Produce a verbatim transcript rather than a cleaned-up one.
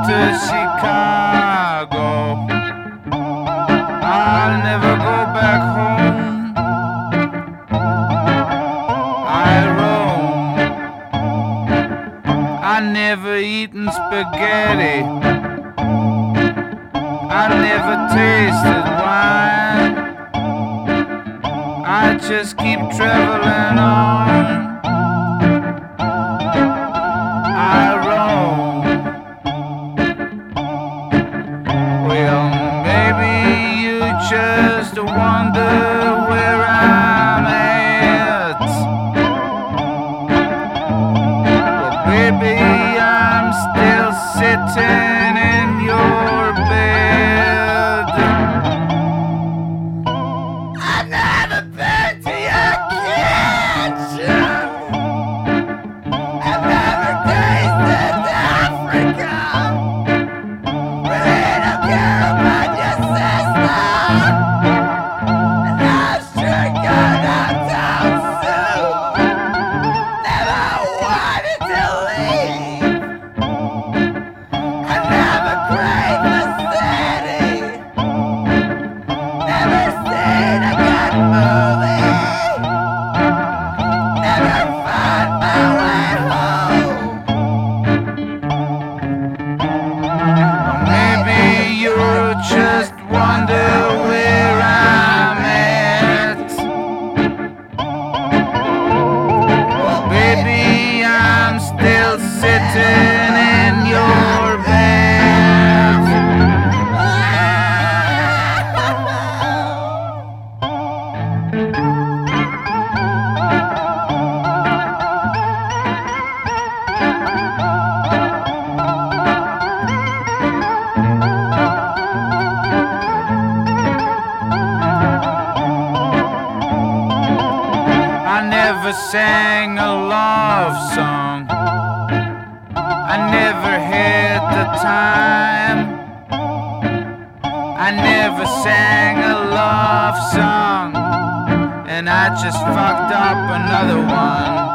to Chicago. I'll never go back home. I roam. I never eaten spaghetti. I never tasted wine. I just keep traveling on. I roam. Well, maybe you just wonder where I'm at. Well, baby, I'm still sitting in your bed. I've never been to your kitchen. I've never tasted Africa. Really don't care about your sister. And I sure got out down soon. Never wanted to leave. I never craved the city. Never seen a good movie. Never found my way home. Maybe you just wonder where I'm at. Well, baby, I'm still sitting in your bed. I never sang a love song. I never had the time. I never sang a love song. And I just fucked up another one.